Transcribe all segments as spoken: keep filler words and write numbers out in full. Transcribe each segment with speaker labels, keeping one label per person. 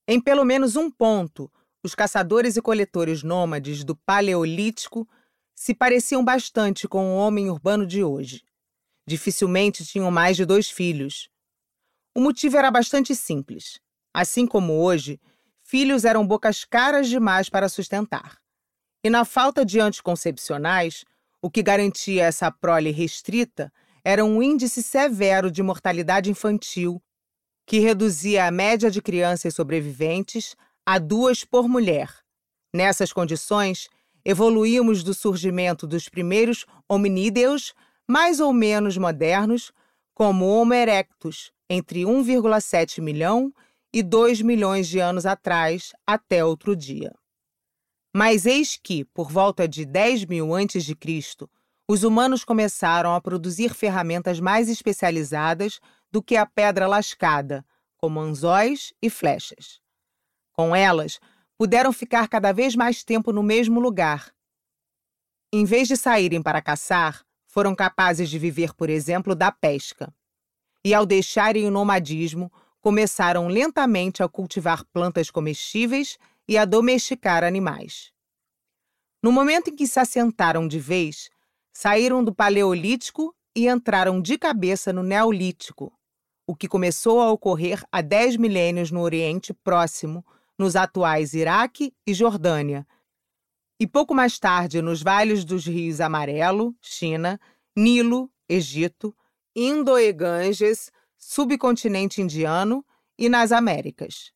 Speaker 1: Em pelo menos um ponto, os caçadores e coletores nômades do Paleolítico se pareciam bastante com o homem urbano de hoje. Dificilmente tinham mais de dois filhos. O motivo era bastante simples. Assim como hoje, filhos eram bocas caras demais para sustentar. E na falta de anticoncepcionais, o que garantia essa prole restrita era um índice severo de mortalidade infantil, que reduzia a média de crianças sobreviventes a duas por mulher. Nessas condições, evoluímos do surgimento dos primeiros hominídeos mais ou menos modernos, como o Homo erectus, entre um vírgula sete milhão e dois milhões de anos atrás, até outro dia. Mas eis que, por volta de dez mil antes de Cristo, os humanos começaram a produzir ferramentas mais especializadas do que a pedra lascada, como anzóis e flechas. Com elas, puderam ficar cada vez mais tempo no mesmo lugar. Em vez de saírem para caçar, foram capazes de viver, por exemplo, da pesca. E ao deixarem o nomadismo, começaram lentamente a cultivar plantas comestíveis e a domesticar animais. No momento em que se assentaram de vez, saíram do Paleolítico e entraram de cabeça no Neolítico, o que começou a ocorrer há dez milênios no Oriente Próximo, nos atuais Iraque e Jordânia, e pouco mais tarde nos vales dos rios Amarelo, China, Nilo, Egito, Indo e Ganges, subcontinente indiano e nas Américas.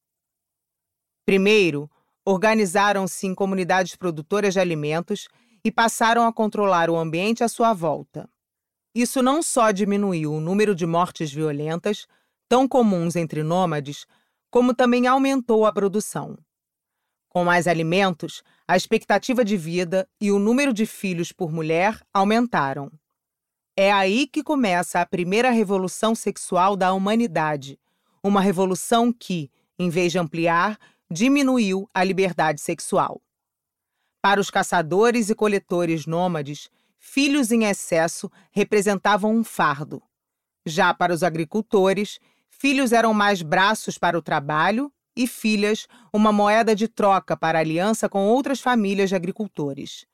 Speaker 1: Primeiro, organizaram-se em comunidades produtoras de alimentos e passaram a controlar o ambiente à sua volta. Isso não só diminuiu o número de mortes violentas, tão comuns entre nômades, como também aumentou a produção. Com mais alimentos, a expectativa de vida e o número de filhos por mulher aumentaram. É aí que começa a primeira revolução sexual da humanidade, uma revolução que, em vez de ampliar, diminuiu a liberdade sexual. Para os caçadores e coletores nômades, filhos em excesso representavam um fardo. Já para os agricultores, filhos eram mais braços para o trabalho e filhas uma moeda de troca para aliança com outras famílias de agricultores.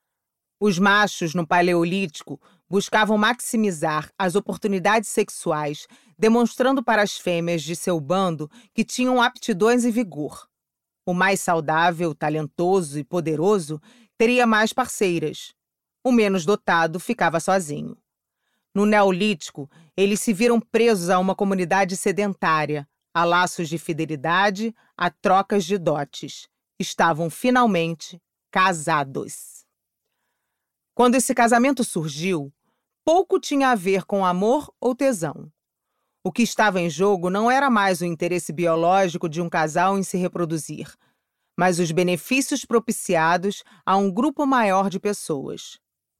Speaker 1: Os machos no Paleolítico buscavam maximizar as oportunidades sexuais, demonstrando para as fêmeas de seu bando que tinham aptidões e vigor. O mais saudável, talentoso e poderoso teria mais parceiras. O menos dotado ficava sozinho. No Neolítico, eles se viram presos a uma comunidade sedentária, a laços de fidelidade, a trocas de dotes. Estavam finalmente casados. Quando esse casamento surgiu, pouco tinha a ver com amor ou tesão. O que estava em jogo não era mais o interesse biológico de um casal em se reproduzir, mas os benefícios propiciados a um grupo maior de pessoas.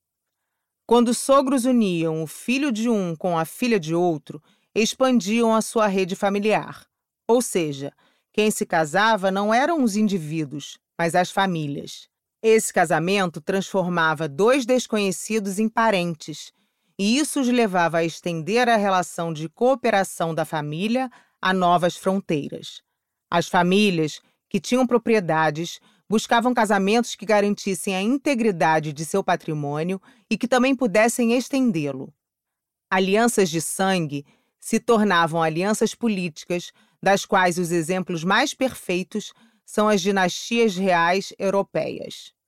Speaker 1: Quando os sogros uniam o filho de um com a filha de outro, expandiam a sua rede familiar. Ou seja, quem se casava não eram os indivíduos, mas as famílias. Esse casamento transformava dois desconhecidos em parentes, e isso os levava a estender a relação de cooperação da família a novas fronteiras. As famílias, que tinham propriedades, buscavam casamentos que garantissem a integridade de seu patrimônio e que também pudessem estendê-lo. Alianças de sangue se tornavam alianças políticas, das quais os exemplos mais perfeitos são as dinastias reais europeias.